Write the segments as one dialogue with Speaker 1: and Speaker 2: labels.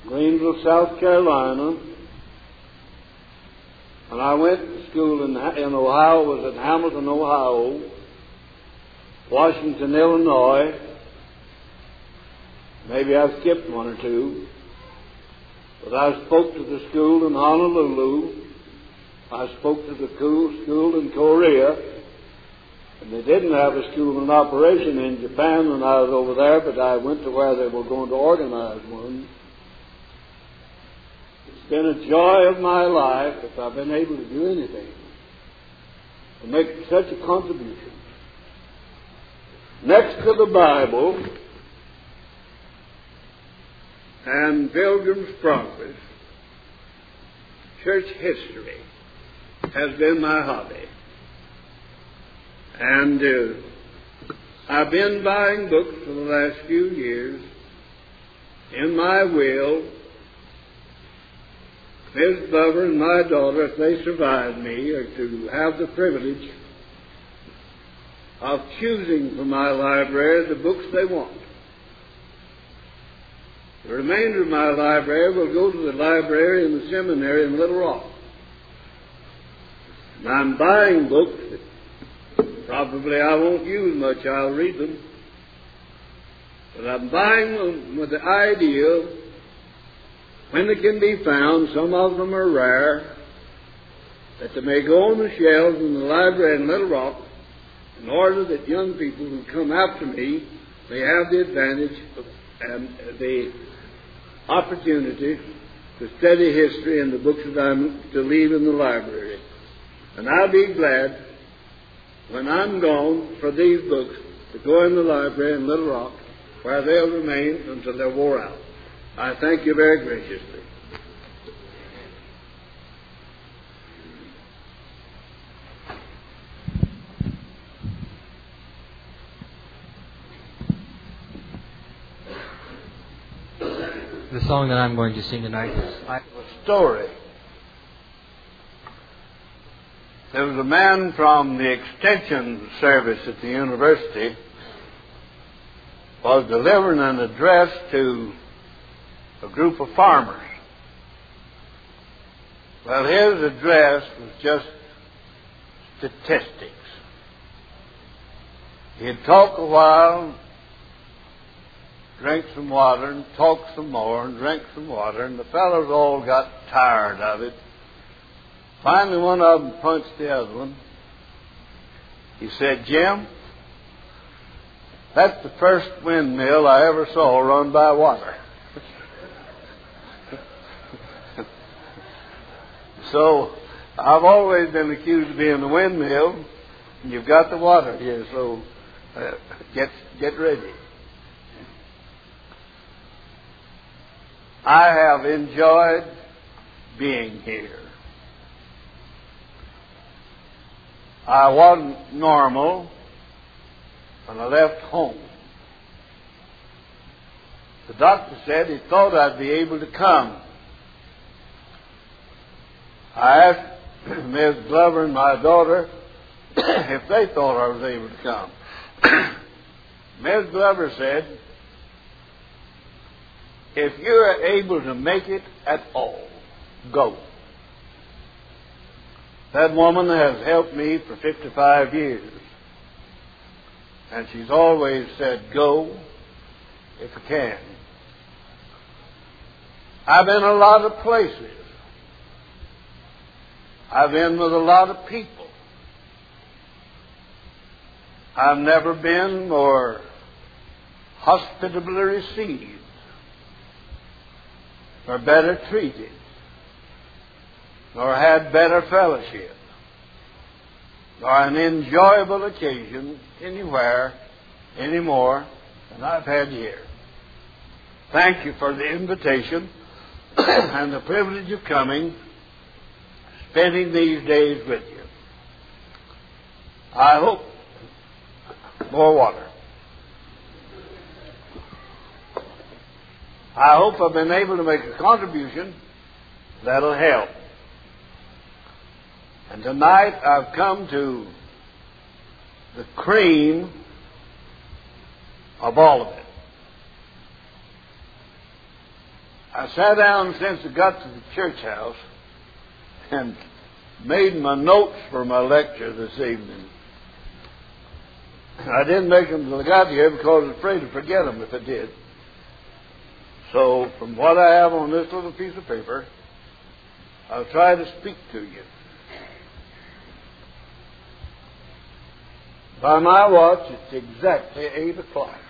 Speaker 1: Greenville, South Carolina. When I went to school in Ohio, was at Hamilton, Ohio, Washington, Illinois. Maybe I've skipped one or two. But I spoke to the school in Honolulu. I spoke to the school in Korea. And they didn't have a school in operation in Japan when I was over there, but I went to where they were going to organize one. It's been a joy of my life if I've been able to do anything to make such a contribution. Next to the Bible and Pilgrim's Progress, church history has been my hobby. And I've been buying books for the last few years. In my will, Ms. Glover and my daughter, if they survive me, are to have the privilege of choosing from my library the books they want. The remainder of my library will go to the library in the seminary in Little Rock. And I'm buying books that probably I won't use much. I'll read them. But I'm buying them with the idea, when they can be found, some of them are rare, that they may go on the shelves in the library in Little Rock in order that young people who come after me may have the advantage and the opportunity to study history in the books that I'm to leave in the library. And I'll be glad when I'm gone for these books to go in the library in Little Rock, where they'll remain until they're wore out. I thank you very graciously.
Speaker 2: The song that I'm going to sing tonight is
Speaker 1: a story. There was a man from the extension service at the university was delivering an address to a group of farmers. Well, his address was just statistics. He'd talk a while, drink some water, and talk some more, and drink some water, and the fellows all got tired of it. Finally, one of them punched the other one. He said, "Jim, that's the first windmill I ever saw run by water." So, I've always been accused of being the windmill, and you've got the water here, so get ready. I have enjoyed being here. I wasn't normal when I left home. The doctor said he thought I'd be able to come. I asked Ms. Glover and my daughter if they thought I was able to come. Ms. Glover said, "If you're able to make it at all, go." That woman has helped me for 55 years. And she's always said, "Go if you can." I've been a lot of places. I've been with a lot of people. I've never been more hospitably received or better treated, nor had better fellowship, nor an enjoyable occasion anywhere anymore than I've had here. Thank you for the invitation and the privilege of coming, spending these days with you. I hope more water. I hope I've been able to make a contribution that'll help. And tonight I've come to the cream of all of it. I sat down since I got to the church house and made my notes for my lecture this evening. I didn't make them until I got here because I was afraid to forget them if I did. So, from what I have on this little piece of paper, I'll try to speak to you. By my watch, it's exactly 8 o'clock.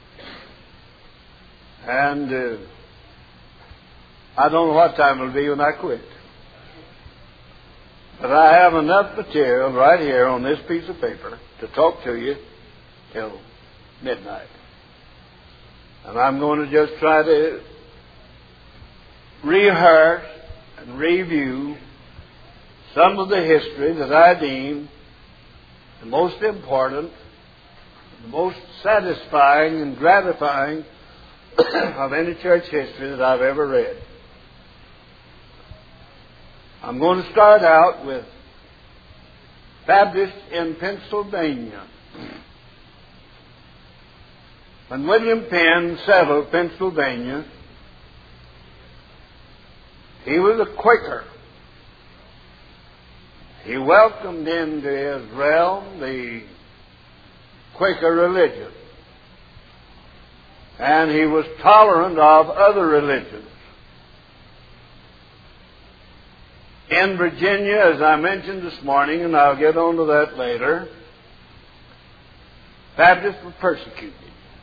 Speaker 1: And I don't know what time it'll be when I quit. But I have enough material right here on this piece of paper to talk to you till midnight. And I'm going to just try to rehearse and review some of the history that I deem the most important, the most satisfying and gratifying of any church history that I've ever read. I'm going to start out with Baptists in Pennsylvania. When William Penn settled Pennsylvania, he was a Quaker. He welcomed into his realm the Quaker religion. And he was tolerant of other religions. In Virginia, as I mentioned this morning, and I'll get on to that later, Baptists were persecuted.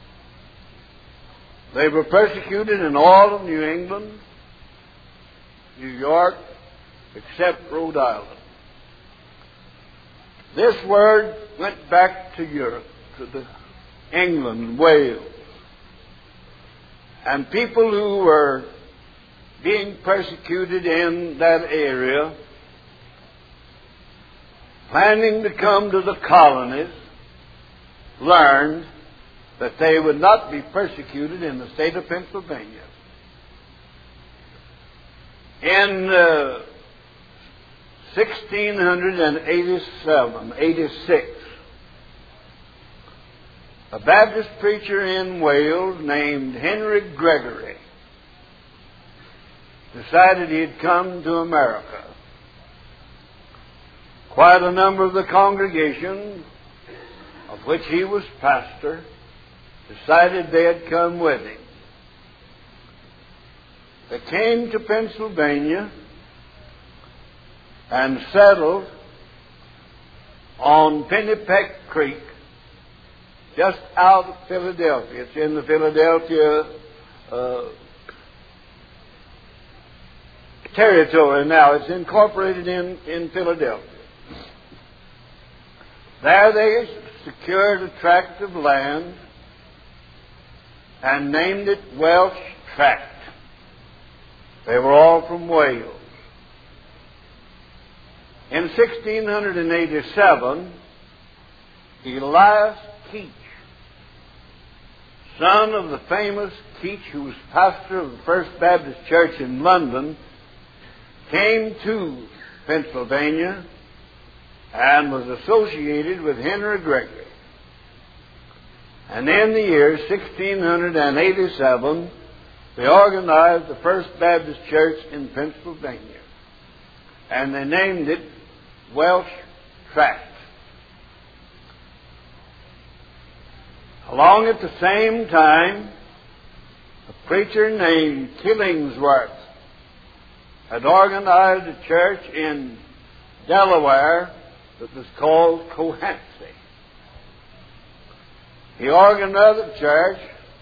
Speaker 1: They were persecuted in all of New England, New York, except Rhode Island. This word went back to Europe, to England, Wales. And people who were being persecuted in that area, planning to come to the colonies, learned that they would not be persecuted in the state of Pennsylvania. In 1686, a Baptist preacher in Wales named Henry Gregory decided he'd come to America. Quite a number of the congregation, of which he was pastor, decided they'd come with him. They came to Pennsylvania and settled on Pennypeck Creek, just out of Philadelphia. It's in the Philadelphia territory now. It's incorporated in Philadelphia. There they secured a tract of land and named it Welsh Tract. They were all from Wales. In 1687, Elias Keach, son of the famous Keach, who was pastor of the First Baptist Church in London, came to Pennsylvania and was associated with Henry Gregory. And in the year 1687, they organized the First Baptist Church in Pennsylvania. And they named it Welsh Tract. Along at the same time, a preacher named Killingsworth had organized a church in Delaware that was called Cohansey. He organized another church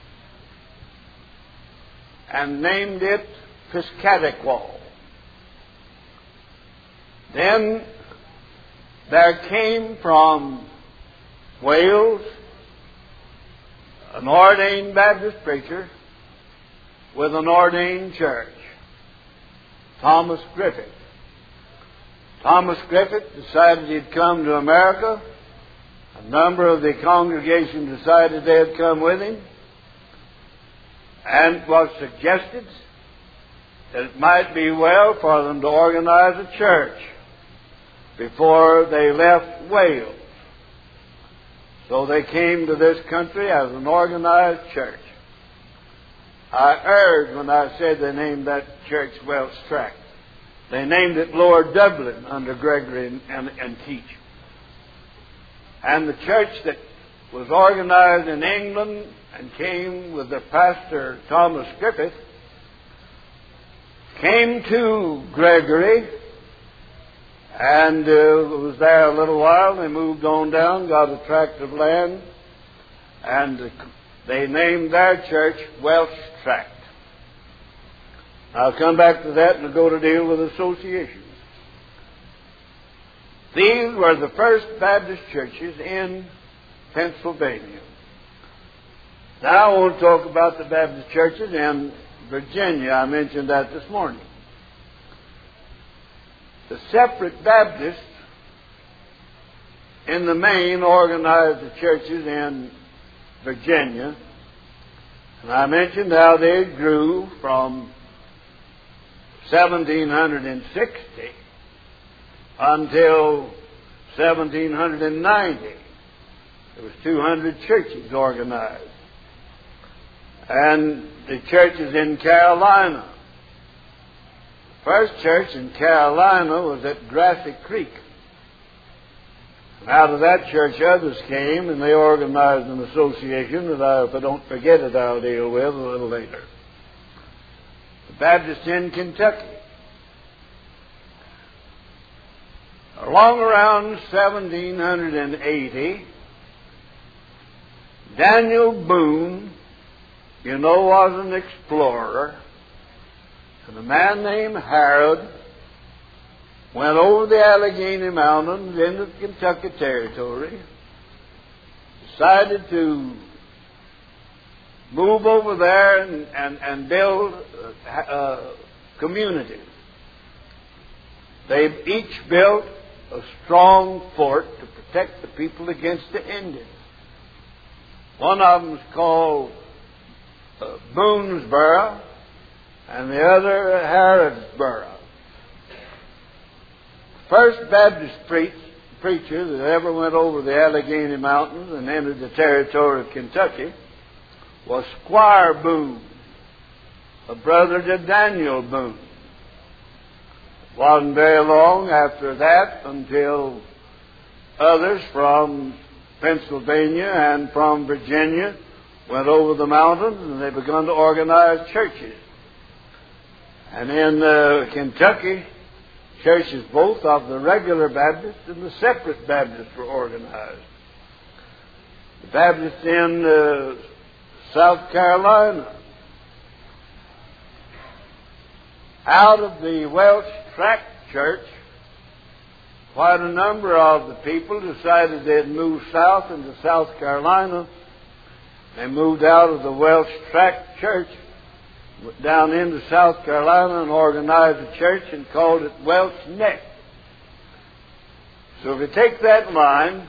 Speaker 1: and named it Piscataqua. Then there came from Wales an ordained Baptist preacher with an ordained church, Thomas Griffith. Thomas Griffith decided he'd come to America. A number of the congregation decided they'd come with him. And it was suggested that it might be well for them to organize a church before they left Wales. So they came to this country as an organized church. I erred when I said they named that church Welch Tract. They named it Lower Dublin under Gregory and Teach. And the church that was organized in England and came with the pastor Thomas Griffith came to Gregory and was there a little while. They moved on down, got a tract of land, and they named their church Welch Tract. I'll come back to that and go to deal with associations. These were the first Baptist churches in Pennsylvania. Now I want to talk about the Baptist churches in Virginia. I mentioned that this morning. The separate Baptists in the main organized the churches in Virginia. And I mentioned how they grew from 1760 until 1790. There was 200 churches organized. And the churches in Carolina. The first church in Carolina was at Grassy Creek. And out of that church others came and they organized an association that if I don't forget it, I'll deal with a little later. The Baptists in Kentucky. Along around 1780, Daniel Boone, was an explorer, and a man named Harrod went over the Allegheny Mountains into the Kentucky Territory, decided to move over there and build communities. They each built a strong fort to protect the people against the Indians. One of them was called Boonesboro, and the other Harrodsboro. The first Baptist preacher that ever went over the Allegheny Mountains and entered the territory of Kentucky was Squire Boone, a brother to Daniel Boone. It wasn't very long after that until others from Pennsylvania and from Virginia went over the mountains and they began to organize churches. And in Kentucky, churches both of the regular Baptists and the separate Baptists were organized. The Baptists in South Carolina. Out of the Welch Tract Church, quite a number of the people decided they'd move south into South Carolina. They moved out of the Welch Tract Church down into South Carolina and organized a church and called it Welch Neck. So if you take that line,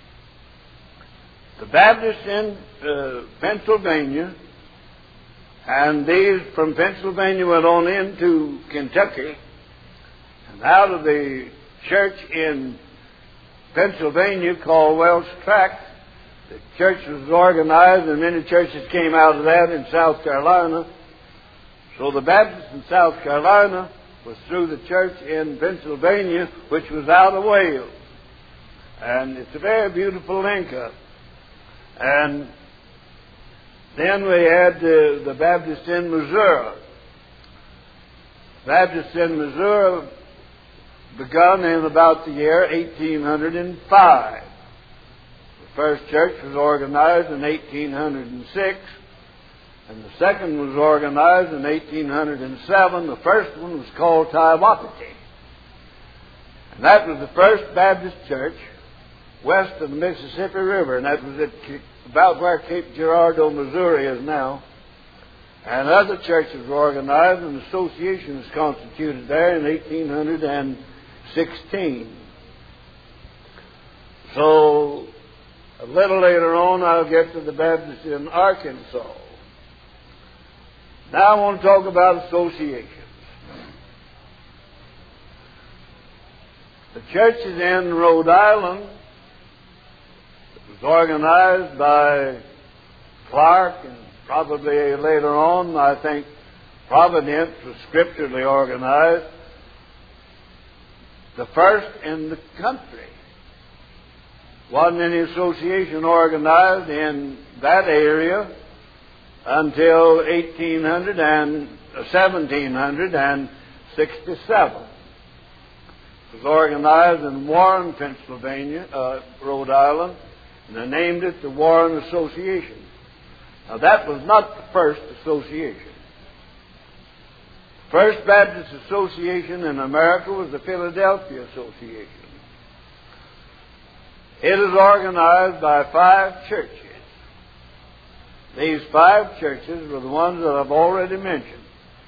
Speaker 1: the Baptists in Pennsylvania, and these from Pennsylvania went on into Kentucky, and out of the church in Pennsylvania called Welch Tract, the church was organized, and many churches came out of that in South Carolina. So the Baptists in South Carolina was through the church in Pennsylvania, which was out of Wales. And it's a very beautiful link-up. And then we had the Baptists in Missouri. Baptists in Missouri begun in about the year 1805. The first church was organized in 1806, and the second was organized in 1807. The first one was called Taiwapiti. And that was the first Baptist church west of the Mississippi River, and that was about where Cape Girardeau, Missouri is now. And other churches were organized, and associations constituted there in 1816. So, a little later on, I'll get to the Baptists in Arkansas. Now I want to talk about associations. The churches in Rhode Island was organized by Clark and probably later on, I think Providence was scripturally organized, the first in the country. Wasn't any association organized in that area until 1767. It was organized in Warren, Pennsylvania, Rhode Island, and they named it the Warren Association. Now that was not the first association. First Baptist Association in America was the Philadelphia Association. It is organized by 5 churches. These 5 churches were the ones that I've already mentioned.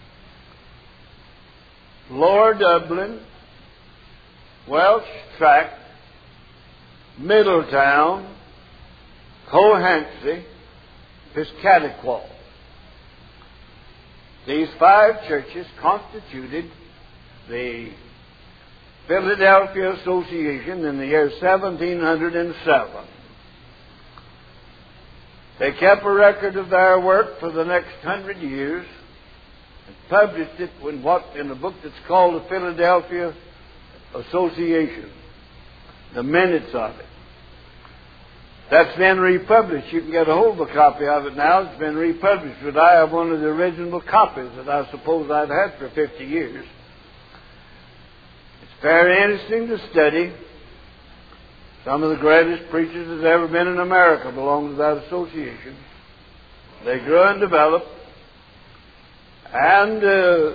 Speaker 1: Lower Dublin, Welsh Tract, Middletown, Cohansey, Piscataqua. These 5 churches constituted the Philadelphia Association in the year 1707. They kept a record of their work for the next 100 years and published it in a book that's called the Philadelphia Association, the minutes of it. That's been republished. You can get a hold of a copy of it now. It's been republished, but I have one of the original copies that I suppose I've had for 50 years. It's very interesting to study. Some of the greatest preachers that's ever been in America belong to that association. They grew and developed, and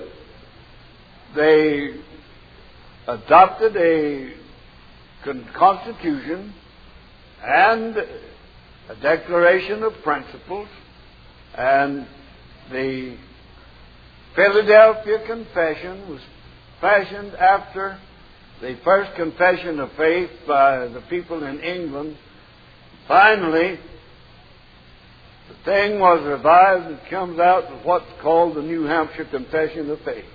Speaker 1: they adopted a constitution and a declaration of principles, and the Philadelphia Confession was fashioned after the first confession of faith by the people in England. Finally, the thing was revised and comes out with what's called the New Hampshire Confession of Faith.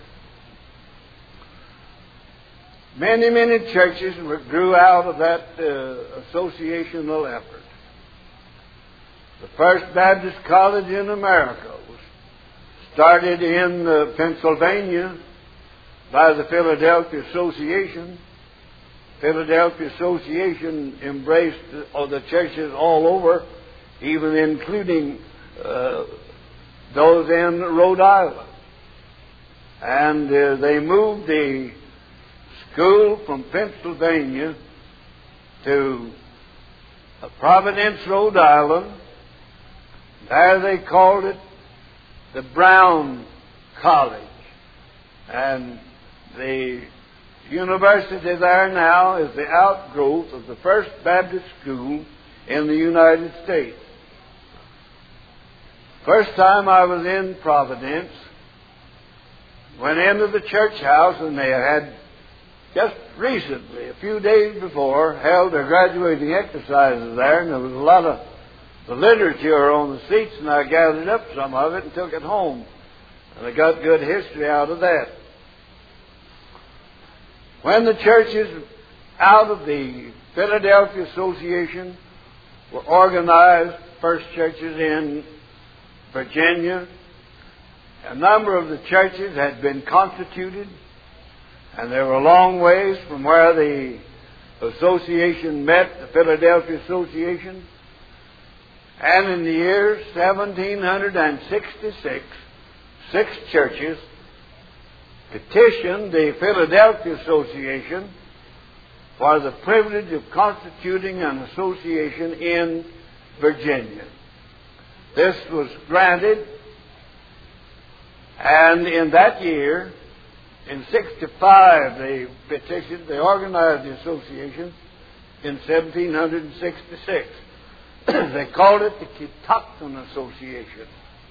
Speaker 1: Many, many churches grew out of that associational effort. The First Baptist College in America was started in Pennsylvania by the Philadelphia Association. Philadelphia Association embraced the churches all over, even including those in Rhode Island. And they moved the school from Pennsylvania to Providence, Rhode Island. There they called it the Brown College. And the university there now is the outgrowth of the First Baptist School in the United States. First time I was in Providence, went into the church house, and they had just recently, a few days before, held their graduating exercises there, and there was a lot of the literature on the seats, and I gathered up some of it and took it home. And I got good history out of that. When the churches out of the Philadelphia Association were organized, first churches in Virginia, a number of the churches had been constituted, and they were a long ways from where the association met, the Philadelphia Association. And in the year 1766, 6 churches petitioned the Philadelphia Association for the privilege of constituting an association in Virginia. This was granted, and in that year, in 65, they petitioned, they organized the association in 1766. They called it the Catoctin Association.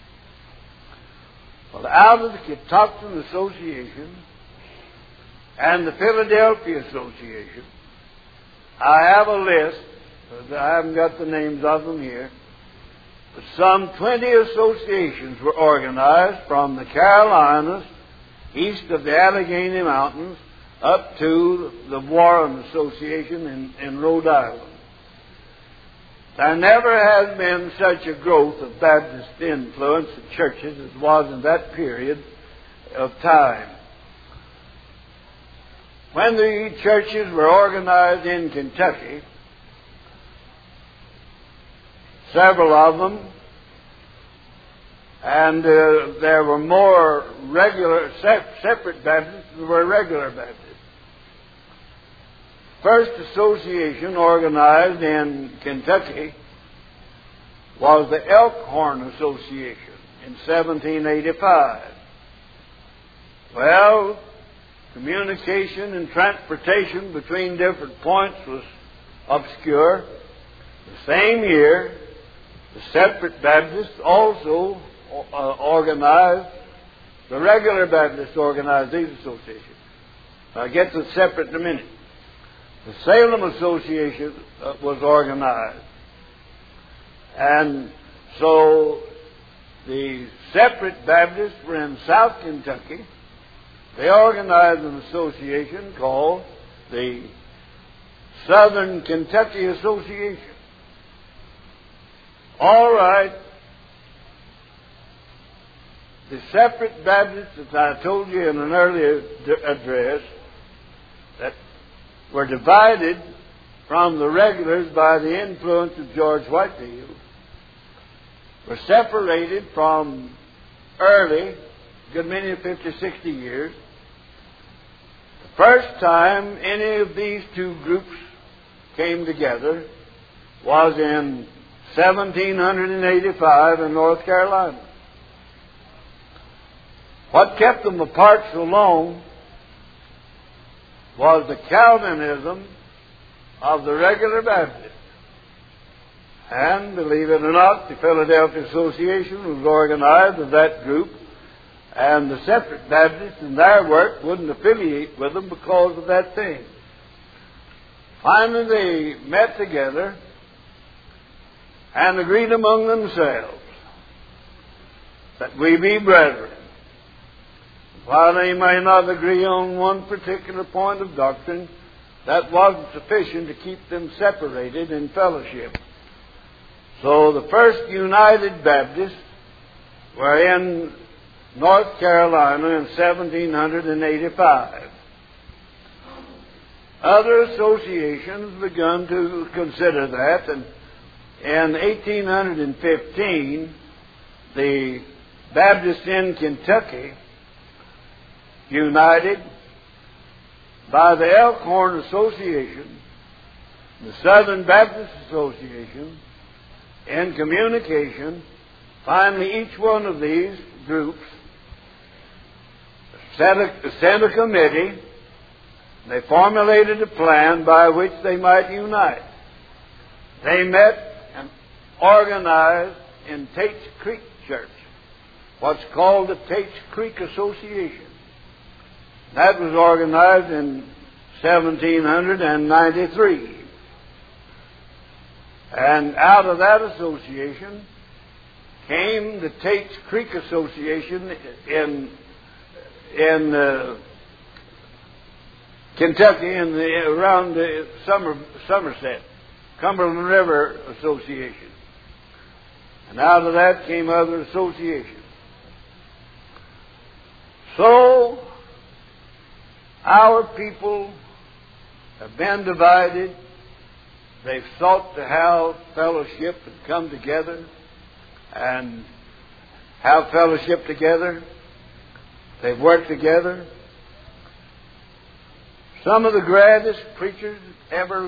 Speaker 1: Well, out of the Catoctin Association and the Philadelphia Association, I have a list, I haven't got the names of them here, but some 20 associations were organized from the Carolinas, east of the Allegheny Mountains, up to the Warren Association in Rhode Island. There never has been such a growth of Baptist influence in churches as was in that period of time. When the churches were organized in Kentucky, several of them, and there were more regular, separate Baptists than were regular Baptists. First association organized in Kentucky was the Elkhorn Association in 1785. Well, communication and transportation between different points was obscure. The same year, the separate Baptists also organized, the regular Baptists organized these associations. I'll get to the separate in a minute. The Salem Association was organized. And so the separate Baptists were in South Kentucky. They organized an association called the Southern Kentucky Association. All right. The separate Baptists, as I told you in an earlier address, that were divided from the regulars by the influence of George Whitefield, were separated from early, a good many 50, 60 years. The first time any of these two groups came together was in 1785 in North Carolina. What kept them apart so long was the Calvinism of the regular Baptists. And, believe it or not, the Philadelphia Association was organized of that group, and the separate Baptists in their work wouldn't affiliate with them because of that thing. Finally, they met together and agreed among themselves that we be brethren. While they may not agree on one particular point of doctrine, that wasn't sufficient to keep them separated in fellowship. So the first United Baptists were in North Carolina in 1785. Other associations begun to consider that, and in 1815, the Baptists in Kentucky united by the Elkhorn Association, the Southern Baptist Association, in communication. Finally, each one of these groups sent a committee. They formulated a plan by which they might unite. They met and organized in Tate's Creek Church, what's called the Tate's Creek Association. That was organized in 1793. And out of that association came the Tate's Creek Association in Kentucky and around Somerset, Cumberland River Association. And out of that came other associations. So, our people have been divided. They've sought to have fellowship and come together and have fellowship together. They've worked together. Some of the greatest preachers ever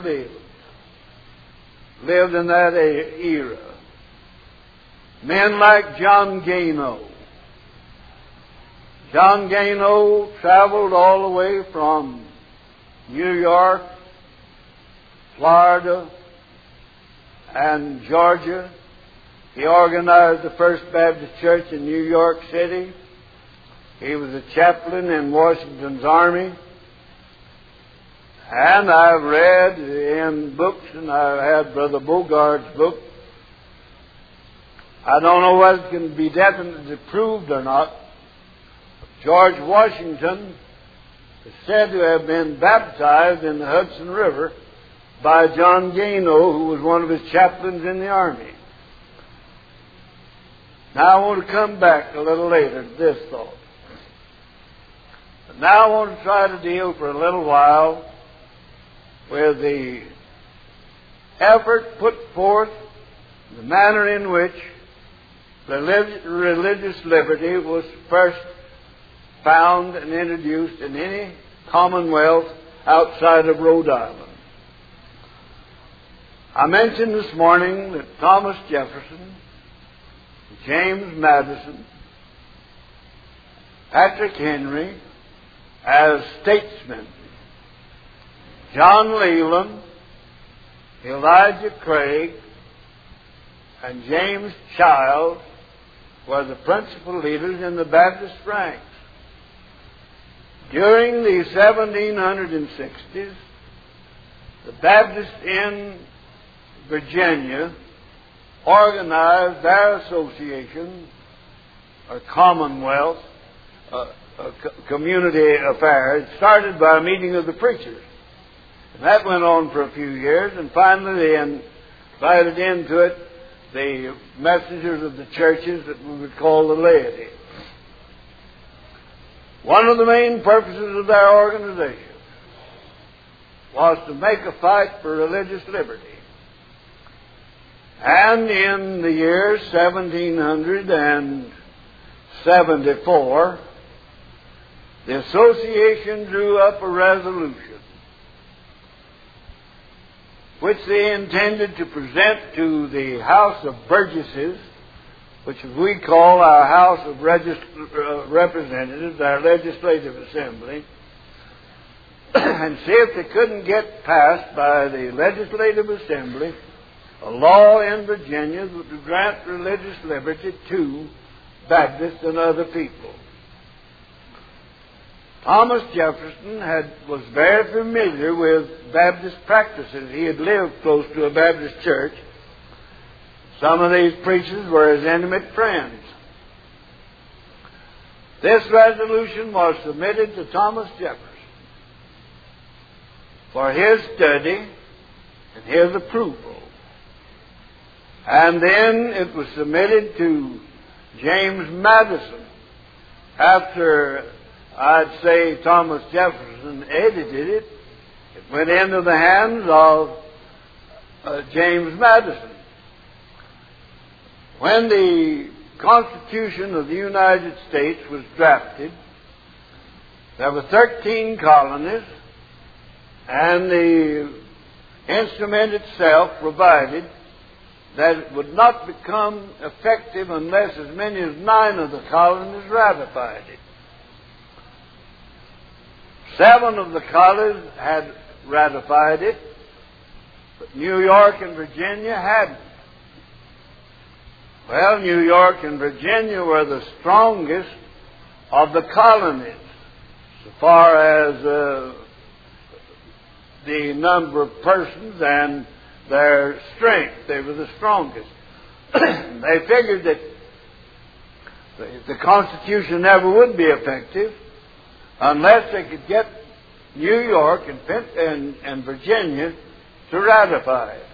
Speaker 1: lived in that era. Men like John Gano. John Gano traveled all the way from New York, Florida, and Georgia. He organized the First Baptist Church in New York City. He was a chaplain in Washington's army. And I've read in books, and I've had Brother Bogart's book. I don't know whether it can be definitely proved or not. George Washington is said to have been baptized in the Hudson River by John Gano, who was one of his chaplains in the army. Now I want to come back a little later to this thought. But now I want to try to deal for a little while with the effort put forth, the manner in which religious liberty was first found and introduced in any commonwealth outside of Rhode Island. I mentioned this morning that Thomas Jefferson, James Madison, Patrick Henry as statesmen, John Leland, Elijah Craig, and James Child were the principal leaders in the Baptist ranks. During the 1760s, the Baptists in Virginia organized their association, or commonwealth, community affair. It started by a meeting of the preachers. And that went on for a few years, and finally they invited into it the messengers of the churches that we would call the laity. One of the main purposes of their organization was to make a fight for religious liberty. And in the year 1774, the association drew up a resolution which they intended to present to the House of Burgesses, which we call our House of Representatives, our Legislative Assembly, and see if they couldn't get passed by the Legislative Assembly a law in Virginia that would grant religious liberty to Baptists and other people. Thomas Jefferson was very familiar with Baptist practices. He had lived close to a Baptist church. Some of these preachers were his intimate friends. This resolution was submitted to Thomas Jefferson for his study and his approval. And then it was submitted to James Madison. After, I'd say, Thomas Jefferson edited it, it went into the hands of James Madison. When the Constitution of the United States was drafted, there were 13 colonies, and the instrument itself provided that it would not become effective unless as many as 9 of the colonies ratified it. 7 of the colonies had ratified it, but New York and Virginia hadn't. Well, New York and Virginia were the strongest of the colonies so far as the number of persons and their strength. They were the strongest. They figured that the Constitution never would be effective unless they could get New York and Virginia to ratify it.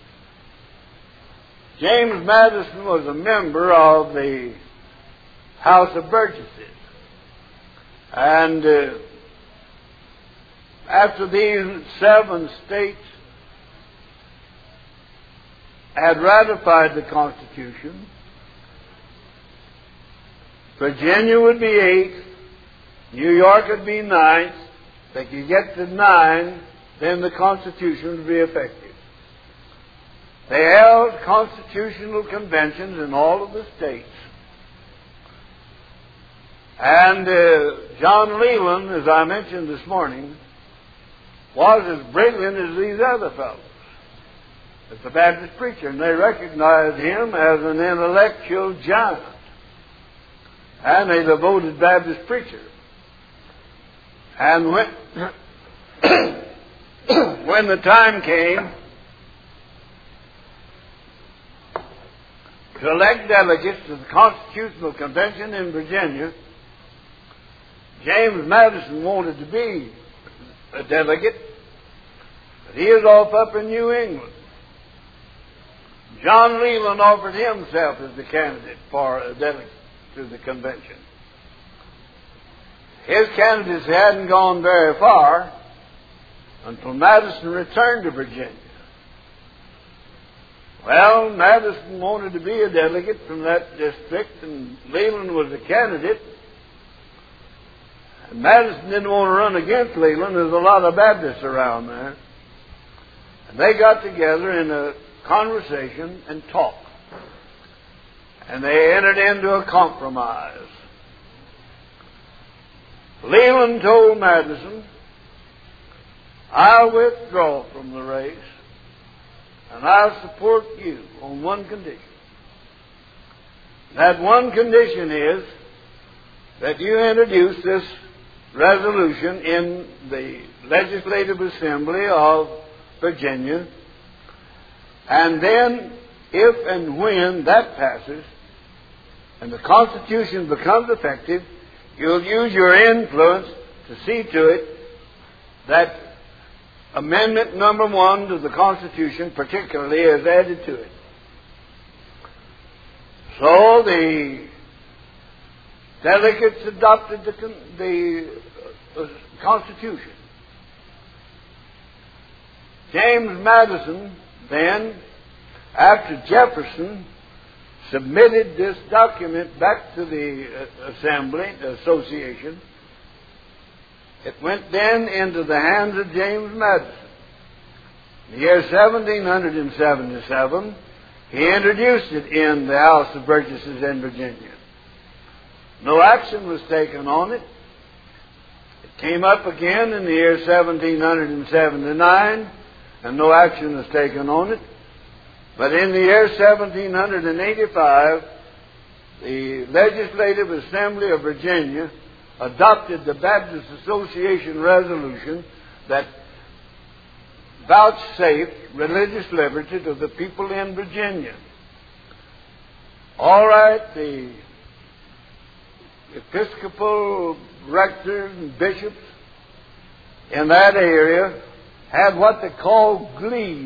Speaker 1: James Madison was a member of the House of Burgesses. And after these 7 states had ratified the Constitution, Virginia would be 8th, New York would be 9th. If they could get to 9, then the Constitution would be effective. They held constitutional conventions in all of the states. And John Leland, as I mentioned this morning, was as brilliant as these other fellows, as the Baptist preacher, and they recognized him as an intellectual giant and a devoted Baptist preacher. And when the time came to elect delegates to the Constitutional Convention in Virginia, James Madison wanted to be a delegate. But he is off up in New England. John Leland offered himself as the candidate for a delegate to the convention. His candidacy hadn't gone very far until Madison returned to Virginia. Well, Madison wanted to be a delegate from that district, and Leland was a candidate. And Madison didn't want to run against Leland. There's a lot of Baptists around there. And they got together in a conversation and talked. And they entered into a compromise. Leland told Madison, "I'll withdraw from the race, and I'll support you on one condition. That one condition is that you introduce this resolution in the Legislative Assembly of Virginia, and then if and when that passes and the Constitution becomes effective, you'll use your influence to see to it that Amendment number 1 to the Constitution particularly is added to it." So the delegates adopted the Constitution. James Madison then, after Jefferson submitted this document back to the Assembly, the Association, it went then into the hands of James Madison. In the year 1777, he introduced it in the House of Burgesses in Virginia. No action was taken on it. It came up again in the year 1779, and no action was taken on it. But in the year 1785, the Legislative Assembly of Virginia adopted the Baptist Association resolution that vouchsafed religious liberty to the people in Virginia. All right, the Episcopal rectors and bishops in that area had what they called glebes.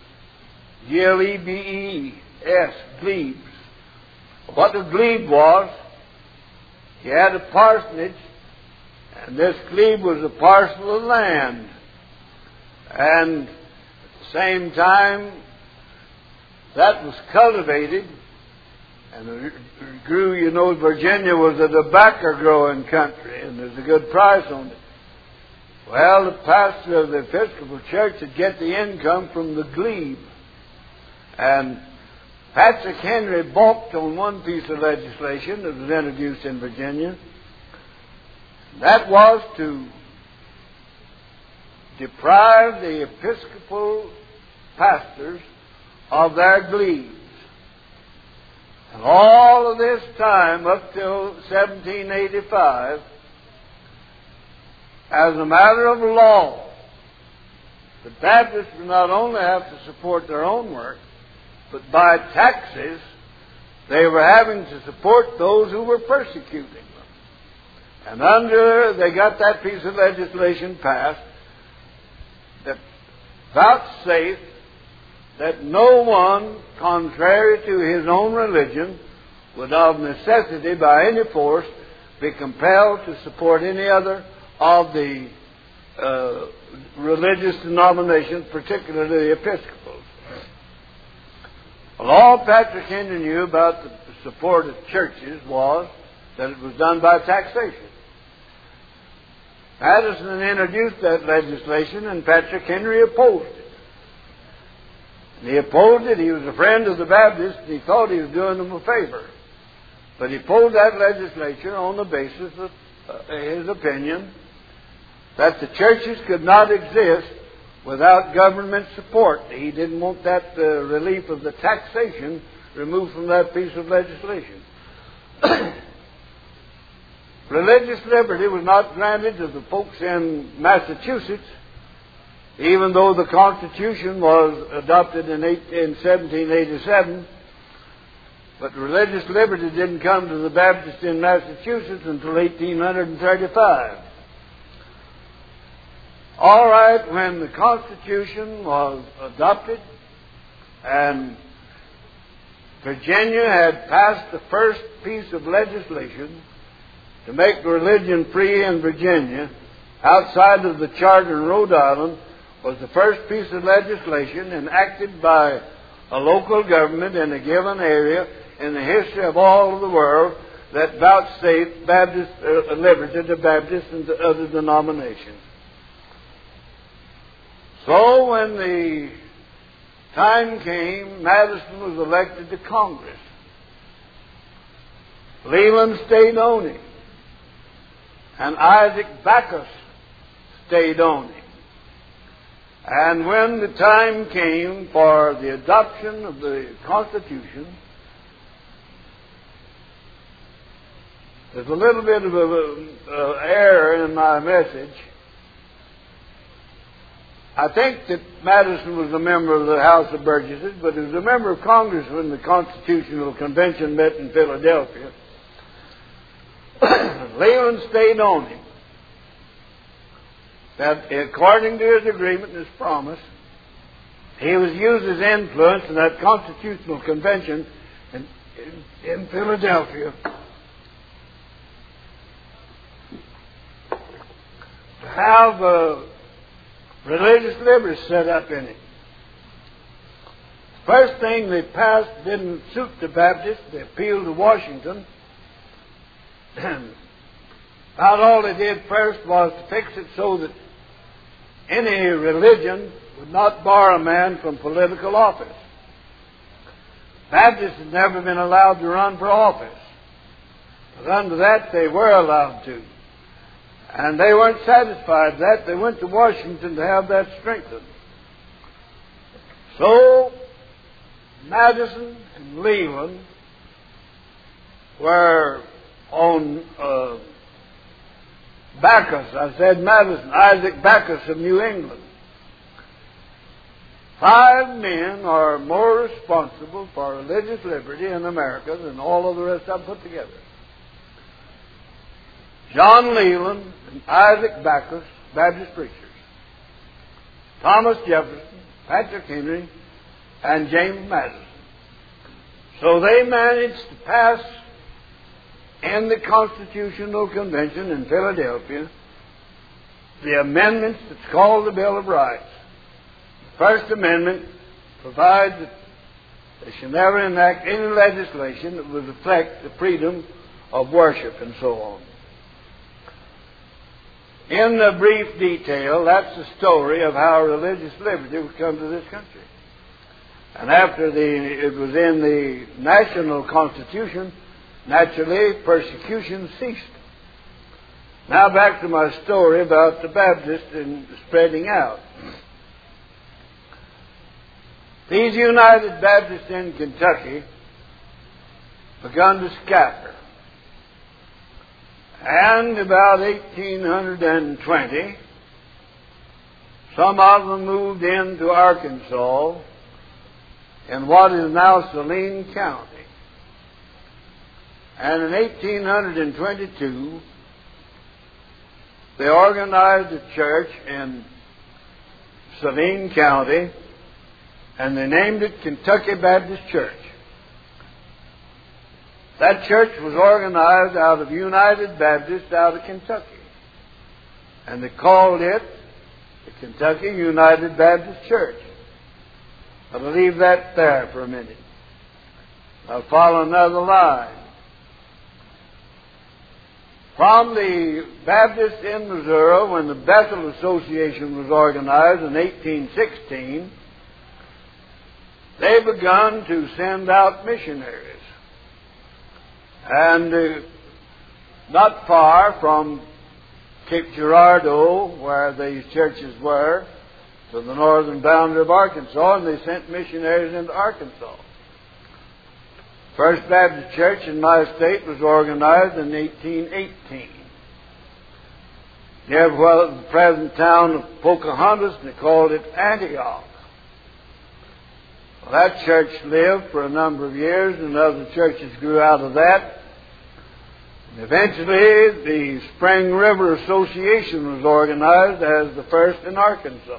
Speaker 1: Glebes, glebes. What a glebe was, you had a parsonage, and this glebe was a parcel of land. And at the same time, that was cultivated, and it grew. You know, Virginia was a tobacco growing country, and there's a good price on it. Well, the pastor of the Episcopal Church would get the income from the glebe. And Patrick Henry balked on one piece of legislation that was introduced in Virginia. That was to deprive the Episcopal pastors of their glebes. And all of this time, up till 1785, as a matter of law, the Baptists would not only have to support their own work, but by taxes, they were having to support those who were persecuting them. And they got that piece of legislation passed that vouchsafed that no one, contrary to his own religion, would of necessity, by any force, be compelled to support any other of the religious denominations, particularly the Episcopals. Well, all Patrick Henry knew about the support of churches was that it was done by taxation. Madison introduced that legislation, and Patrick Henry opposed it. And he opposed it. He was a friend of the Baptists, and he thought he was doing them a favor. But he opposed that legislation on the basis of his opinion that the churches could not exist without government support. He didn't want that relief of the taxation removed from that piece of legislation. Religious liberty was not granted to the folks in Massachusetts, even though the Constitution was adopted in 1787. But religious liberty didn't come to the Baptists in Massachusetts until 1835. All right, when the Constitution was adopted and Virginia had passed the first piece of legislation to make religion free in Virginia, outside of the charter in Rhode Island, was the first piece of legislation enacted by a local government in a given area in the history of all of the world that vouchsafed Baptist liberty to Baptists and to other denominations. So when the time came, Madison was elected to Congress. Leland stayed on him, and Isaac Backus stayed on him. And when the time came for the adoption of the Constitution, there's a little bit of an error in my message. I think that Madison was a member of the House of Burgesses, but he was a member of Congress when the Constitutional Convention met in Philadelphia. Leland stayed on him. That according to his agreement and his promise, he was used his influence in that Constitutional Convention in Philadelphia to have religious liberty set up in it. First thing they passed didn't suit the Baptists. They appealed to Washington. About all they did first was to fix it so that any religion would not bar a man from political office. Baptists had never been allowed to run for office. But under that, they were allowed to. And they weren't satisfied with that. They went to Washington to have that strengthened. So, Madison and Leland were on Backus. I said Madison, Isaac Backus of New England. 5 men are more responsible for religious liberty in America than all of the rest of them put together. John Leland and Isaac Backus, Baptist preachers. Thomas Jefferson, Patrick Henry, and James Madison. So they managed to pass in the Constitutional Convention in Philadelphia the amendments that's called the Bill of Rights. The First Amendment provides that they shall never enact any legislation that would affect the freedom of worship and so on. In the brief detail, that's the story of how religious liberty would come to this country. And after it was in the national constitution, naturally persecution ceased. Now back to my story about the Baptists and spreading out. These United Baptists in Kentucky begun to scatter. And about 1820, some of them moved into Arkansas in what is now Saline County. And in 1822, they organized a church in Saline County, and they named it Kentucky Baptist Church. That church was organized out of United Baptists out of Kentucky. And they called it the Kentucky United Baptist Church. I'll leave that there for a minute. I'll follow another line. From the Baptists in Missouri, when the Bethel Association was organized in 1816, they begun to send out missionaries. And not far from Cape Girardeau, where these churches were, to the northern boundary of Arkansas, and they sent missionaries into Arkansas. First Baptist Church in my state was organized in 1818. Near the present town of Pocahontas, and they called it Antioch. Well, that church lived for a number of years, and other churches grew out of that. Eventually, the Spring River Association was organized as the first in Arkansas.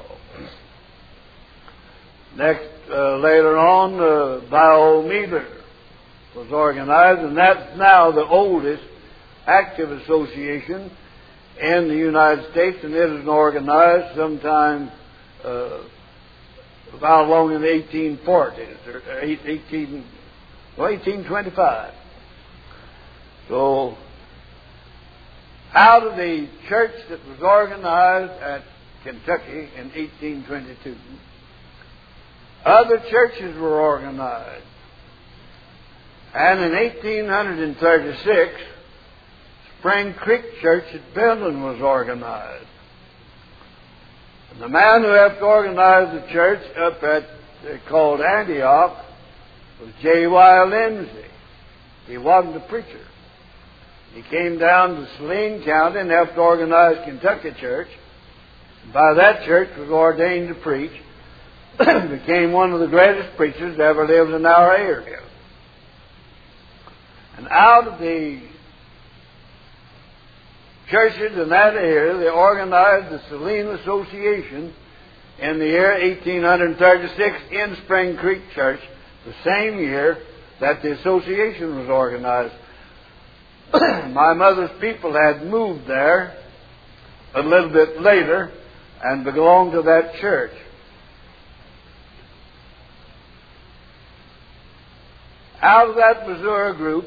Speaker 1: Later on, Biometer was organized, and that's now the oldest active association in the United States, and it was organized sometime about along in the 1840s, or 1825. So, out of the church that was organized at Kentucky in 1822, other churches were organized. And in 1836, Spring Creek Church at Benton was organized. And the man who helped organize the church up at called Antioch was J.Y. Lindsay. He wasn't a preacher. He came down to Saline County and helped organize Kentucky Church. By that church was ordained to preach. Became one of the greatest preachers that ever lived in our area. And out of the churches in that area, they organized the Saline Association in the year 1836 in Spring Creek Church, the same year that the association was organized. My mother's people had moved there a little bit later and belonged to that church. Out of that Missouri group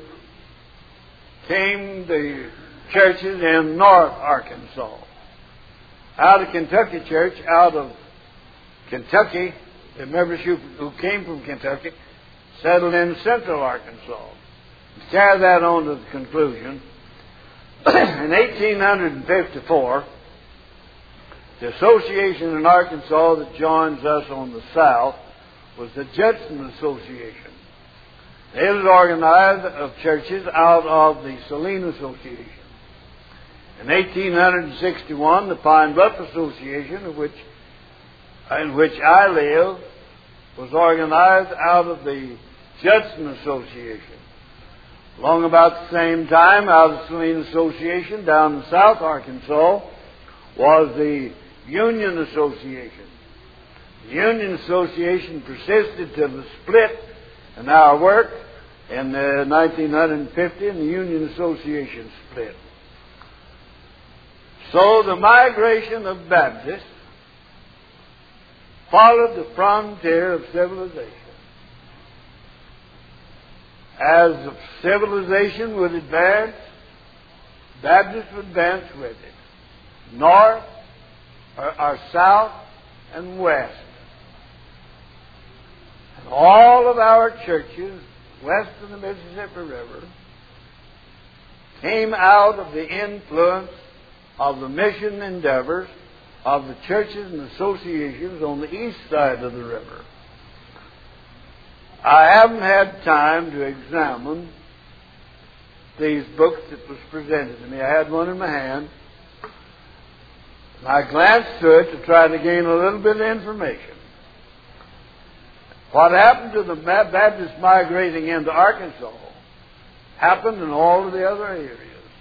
Speaker 1: came the churches in North Arkansas. Out of Kentucky Church, out of Kentucky, the members who came from Kentucky settled in Central Arkansas. Carry that on to the conclusion. In 1854, the association in Arkansas that joins us on the south was the Judson Association. It was organized of churches out of the Saline Association. In 1861, the Pine Bluff Association, in which I live, was organized out of the Judson Association. Along about the same time, out of the Saline Association, down in South Arkansas, was the Union Association. The Union Association persisted till the split in our work in 1950, and the Union Association split. So the migration of Baptists followed the frontier of civilization. As civilization would advance, Baptists would advance with it. North, or south, and west. And all of our churches west of the Mississippi River came out of the influence of the mission endeavors of the churches and associations on the east side of the river. I haven't had time to examine these books that was presented to me. I had one in my hand. And I glanced through it to try to gain a little bit of information. What happened to the Baptists migrating into Arkansas happened in all of the other areas.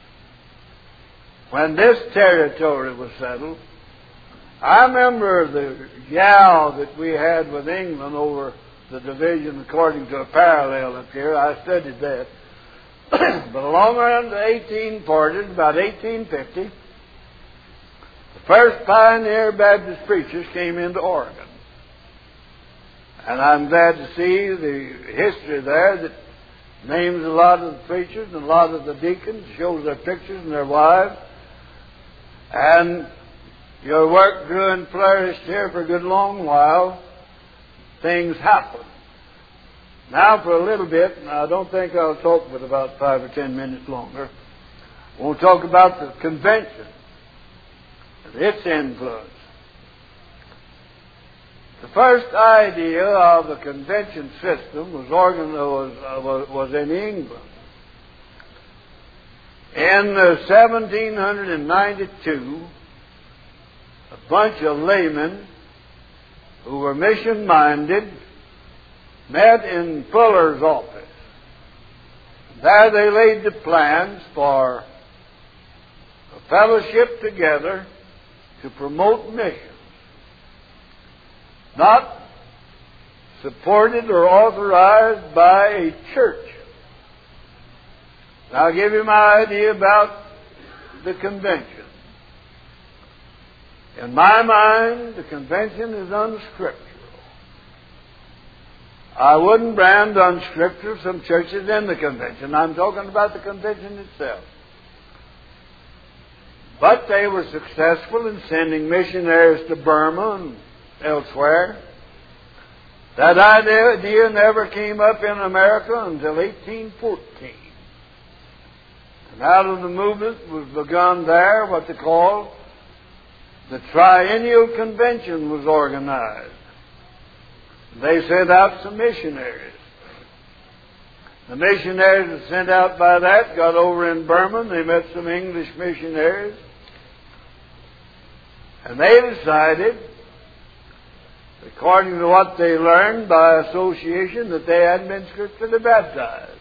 Speaker 1: When this territory was settled, I remember the gal that we had with England over the division according to a parallel up here. I studied that. But along around the 1840s, about 1850, the first pioneer Baptist preachers came into Oregon. And I'm glad to see the history there that names a lot of the preachers and a lot of the deacons, shows their pictures and their wives. And your work grew and flourished here for a good long while. Things happened. Now for a little bit, and I don't think I'll talk but about 5 or 10 minutes longer, we'll talk about the convention and its influence. The first idea of the convention system was in England. In 1792, a bunch of laymen who were mission-minded met in Fuller's office. there they laid the plans for a fellowship together to promote missions, not supported or authorized by a church. Now, I'll give you my idea about the convention. In my mind, the convention is unscriptural. I wouldn't brand unscriptural some churches in the convention. I'm talking about the convention itself. But they were successful in sending missionaries to Burma and elsewhere. That idea never came up in America until 1814. And out of the movement was begun there what they call the Triennial Convention was organized. They sent out some missionaries. The missionaries that sent out by that got over in Burma and they met some English missionaries. And they decided, according to what they learned by association, that they hadn't been scripturally baptized.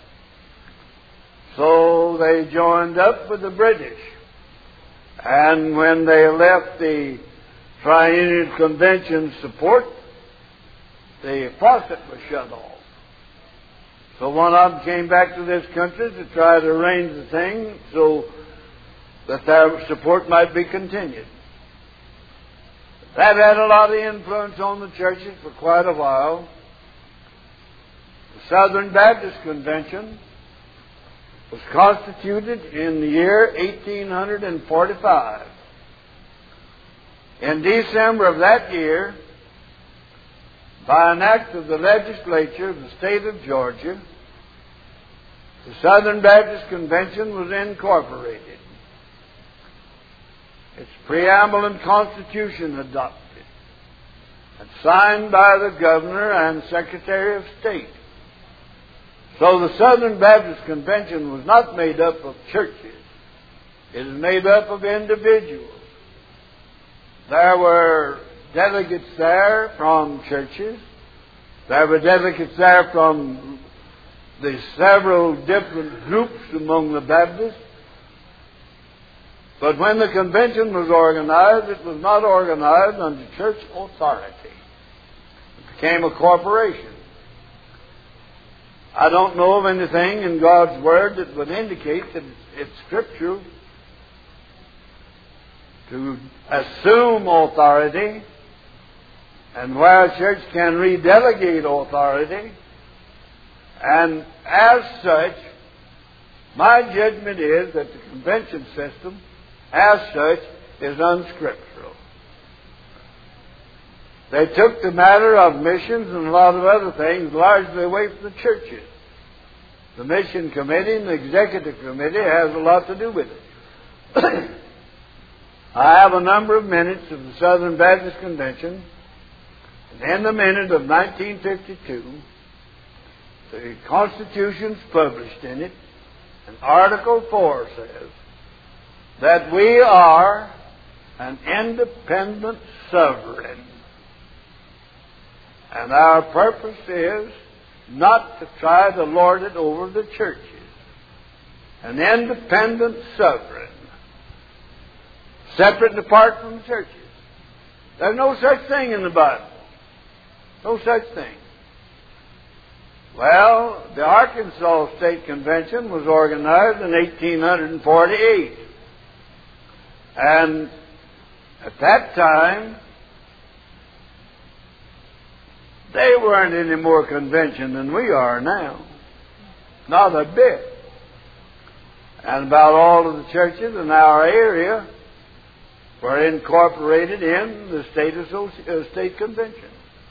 Speaker 1: So they joined up with the British. And when they left the Triennial Convention support, the faucet was shut off. So one of them came back to this country to try to arrange the thing so that their support might be continued. That had a lot of influence on the churches for quite a while. The Southern Baptist Convention was constituted in the year 1845. In December of that year, by an act of the legislature of the state of Georgia, the Southern Baptist Convention was incorporated. Its preamble and constitution adopted and signed by the governor and secretary of state. So the Southern Baptist Convention was not made up of churches. It is made up of individuals. There were delegates there from churches. There were delegates there from the several different groups among the Baptists. But when the convention was organized, it was not organized under church authority. It became a corporation. I don't know of anything in God's Word that would indicate that it's scriptural to assume authority, and where a church can redelegate authority. And as such, my judgment is that the convention system, as such, is unscriptural. They took the matter of missions and a lot of other things largely away from the churches. The mission committee and the executive committee has a lot to do with it. I have a number of minutes of the Southern Baptist Convention, and in the minute of 1952, the Constitution's published in it, and Article 4 says that we are an independent sovereign. And our purpose is not to try to lord it over the churches. An independent sovereign. Separate and apart from the churches. There's no such thing in the Bible. No such thing. Well, the Arkansas State Convention was organized in 1848. And at that time, they weren't any more convention than we are now. Not a bit. And about all of the churches in our area were incorporated in the state convention.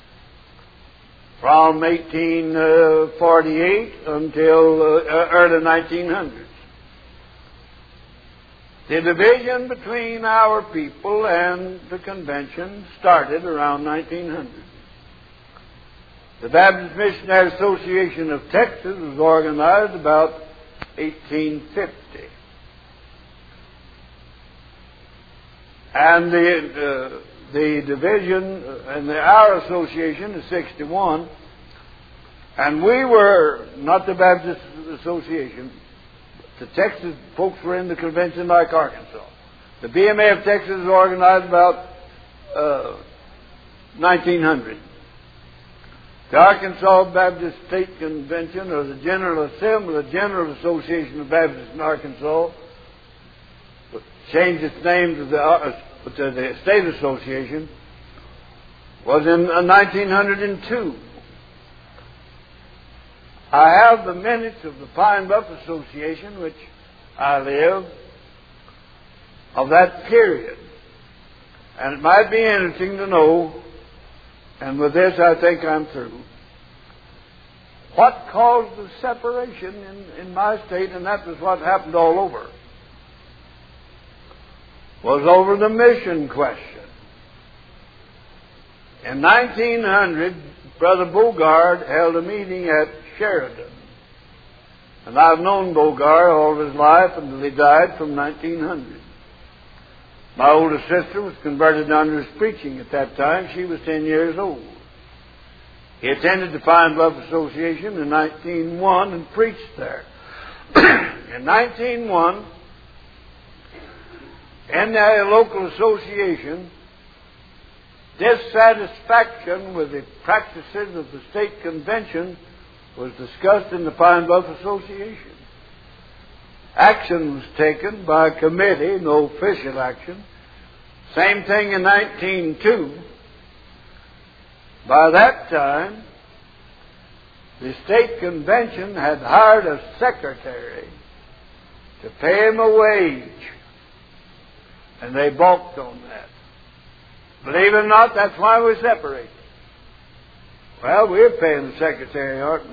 Speaker 1: From 1848 until early 1900s. The division between our people and the convention started around 1900. The Baptist Missionary Association of Texas was organized about 1850. And the division and our association is 61. And we were not the Baptist Association. The Texas folks were in the convention like Arkansas. The BMA of Texas was organized about 1900. The Arkansas Baptist State Convention, or the General Assembly, the General Association of Baptists in Arkansas, changed its name to the State Association, was in 1902. I have the minutes of the Pine Bluff Association, which I live, of that period. And it might be interesting to know, and with this I think I'm through, what caused the separation in my state, and that was what happened all over, was over the mission question. In 1900, Brother Bogard held a meeting at Sheridan. And I've known Bogard all of his life until he died from 1900. My older sister was converted under his preaching at that time. She was 10 years old. He attended the Pine Bluff Association in 1901 and preached there. In 1901, in the local association, dissatisfaction with the practices of the state convention was discussed in the Pine Bluff Association. Action was taken by a committee, no official action. Same thing in 1902. By that time, the state convention had hired a secretary to pay him a wage, and they balked on that. Believe it or not, that's why we separated. Well, we're paying the secretary, aren't we?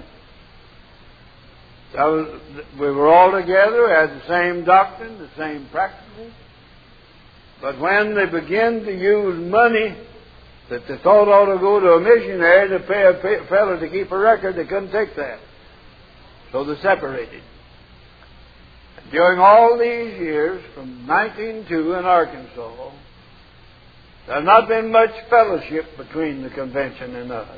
Speaker 1: We were all together, had the same doctrine, the same practices. But when they began to use money that they thought ought to go to a missionary to pay a fellow to keep a record, they couldn't take that. So they separated. And during all these years, from 1902 in Arkansas, there has not been much fellowship between the convention and us.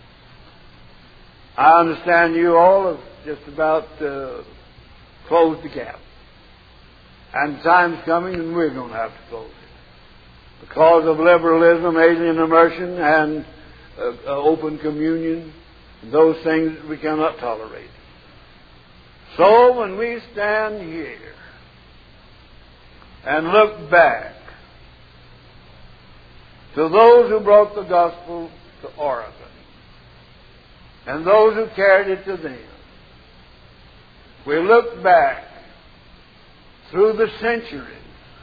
Speaker 1: I understand you all have just about closed the gap. And the time's coming and we're going to have to close it. Because of liberalism, alien immersion, and open communion, those things we cannot tolerate. So when we stand here and look back to those who brought the gospel to Oregon, and those who carried it to them, we look back through the centuries,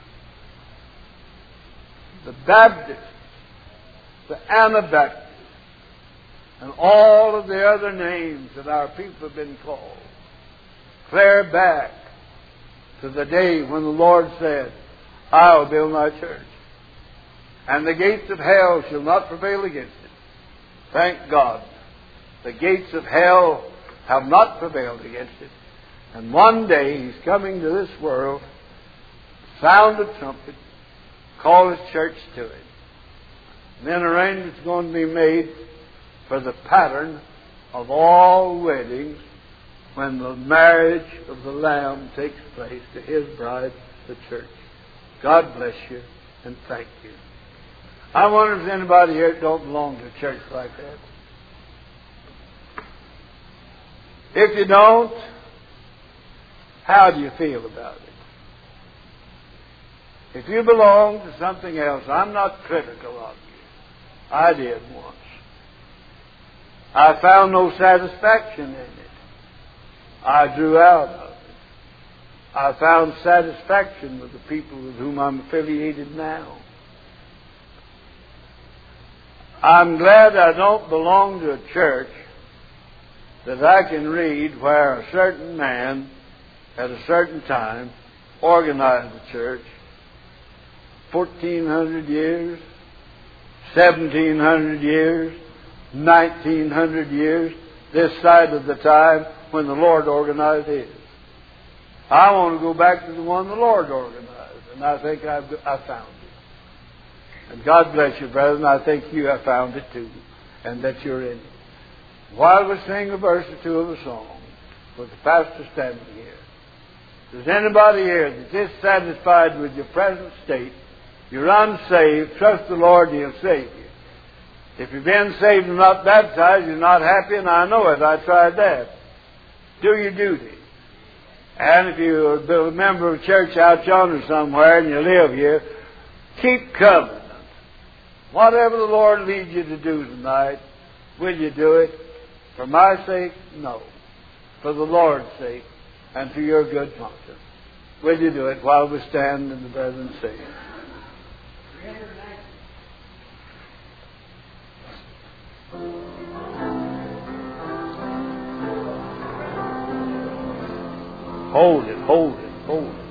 Speaker 1: the Baptists, the Anabaptists, and all of the other names that our people have been called, clear back to the day when the Lord said, I'll build my church, and the gates of hell shall not prevail against it. Thank God. The gates of hell have not prevailed against it. And one day He's coming to this world, sound a trumpet, call His church to it. And then arrangements are going to be made for the pattern of all weddings when the marriage of the Lamb takes place to His bride, the church. God bless you and thank you. I wonder if there's anybody here that don't belong to a church like that. If you don't, how do you feel about it? If you belong to something else, I'm not critical of you. I did once. I found no satisfaction in it. I drew out of it. I found satisfaction with the people with whom I'm affiliated now. I'm glad I don't belong to a church that I can read where a certain man at a certain time organized the church 1,400 years, 1,700 years, 1,900 years, this side of the time when the Lord organized His. I want to go back to the one the Lord organized, and I think I found it. And God bless you, brethren. I think you have found it too, and that you're in it. While we sing a verse or two of a song, with the pastor standing here, if there's anybody here that's dissatisfied with your present state, you're unsaved, trust the Lord and He'll save you. If you've been saved and not baptized, you're not happy, and I know it. I tried that. Do your duty. And if you're a member of a church out yonder somewhere and you live here, keep covenant. Whatever the Lord leads you to do tonight, will you do it? For my sake? No. For the Lord's sake and for your good conscience. Will you do it while we stand in the brethren sing? Hold it, hold it, hold it.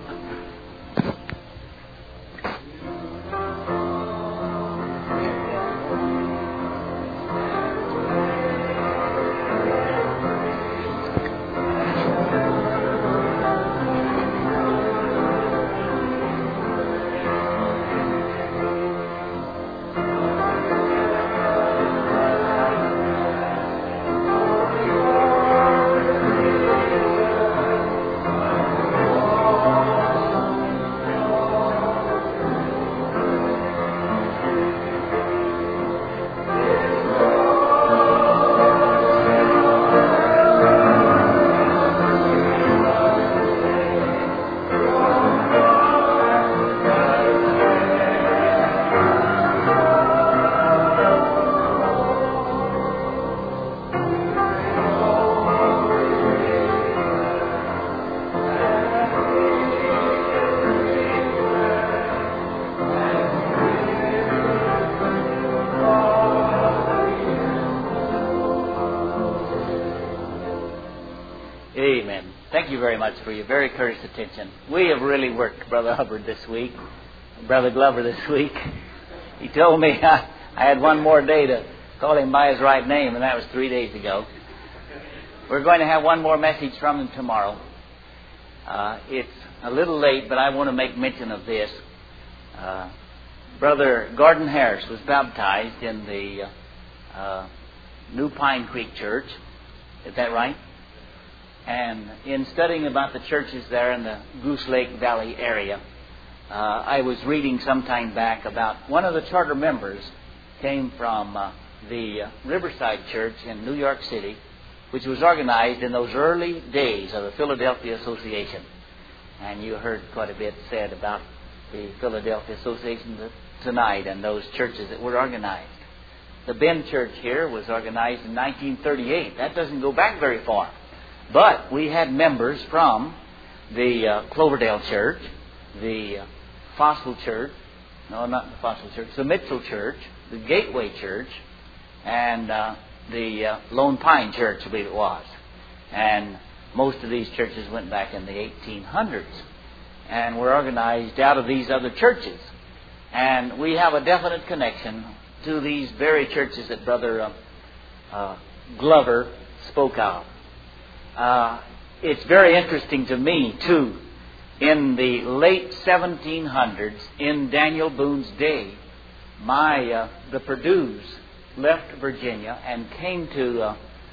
Speaker 3: For your very courteous attention. We have really worked Brother Hubbard this week, Brother Glover this week. He told me I had one more day to call him by his right name, and that was 3 days ago. We're going to have one more message from him tomorrow. It's a little late, but I want to make mention of this. Brother Gordon Harris was baptized in the New Pine Creek Church. Is that right? And in studying about the churches there in the Goose Lake Valley area, I was reading some time back about one of the charter members came from the Riverside Church in New York City, which was organized in those early days of the Philadelphia Association. And you heard quite a bit said about the Philadelphia Association tonight and those churches that were organized. The Ben Church here was organized in 1938. That doesn't go back very far. But we had members from the Cloverdale Church, the Fossil Church, no, not the Fossil Church, the Mitchell Church, the Gateway Church, and the Lone Pine Church, I believe it was. And most of these churches went back in the 1800s and were organized out of these other churches. And we have a definite connection to these very churches that Brother Glover spoke of. It's very interesting to me, too. In the late 1700s, in Daniel Boone's day, the Purdues left Virginia and came to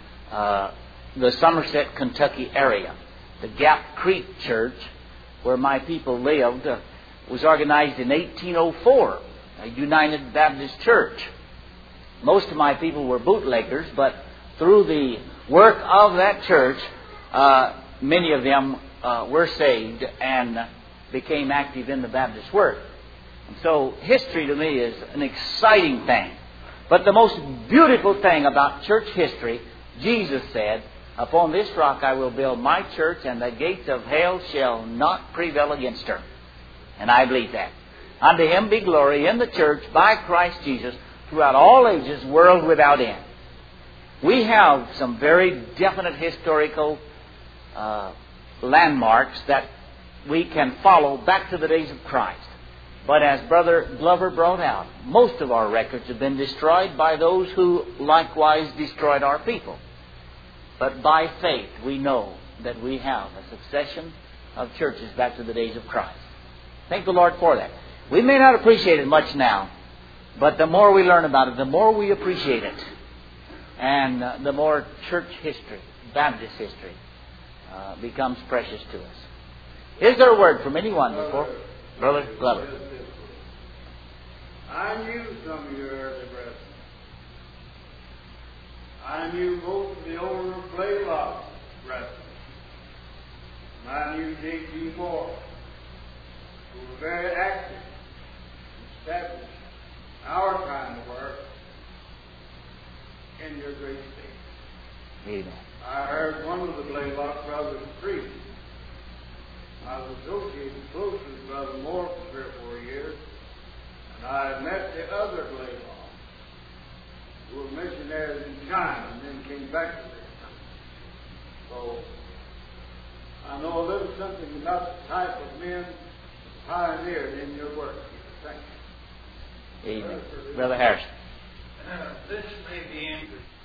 Speaker 3: the Somerset, Kentucky area. The Gap Creek Church, where my people lived, was organized in 1804, a United Baptist Church. Most of my people were bootleggers, but through the work of that church, many of them were saved and became active in the Baptist work. And so history to me is an exciting thing. But the most beautiful thing about church history, Jesus said, "Upon this rock I will build my church, and the gates of hell shall not prevail against her." And I believe that. Unto Him be glory in the church by Christ Jesus throughout all ages, world without end. We have some very definite historical landmarks that we can follow back to the days of Christ. But as Brother Glover brought out, most of our records have been destroyed by those who likewise destroyed our people. But by faith we know that we have a succession of churches back to the days of Christ. Thank the Lord for that. We may not appreciate it much now, but the more we learn about it, the more we appreciate it. And the more church history, Baptist history, becomes precious to us. Is there a word from anyone before? Brother Glover.
Speaker 1: I knew some of your early brethren. I knew most of the older Blaylock brethren. And I knew J.G. Moore, who were very active in establishing our kind of work in your great state.
Speaker 3: Amen.
Speaker 1: I heard one of the Blaylock brothers preach. I was associated close with Brother Moore for 3 or 4 years, and I met the other Blaylock, who were missionaries in China and then came back to this country. So I know a little something about the type of men pioneered in your work. Thank you.
Speaker 3: Amen. Brother Harrison.
Speaker 4: This may be interesting.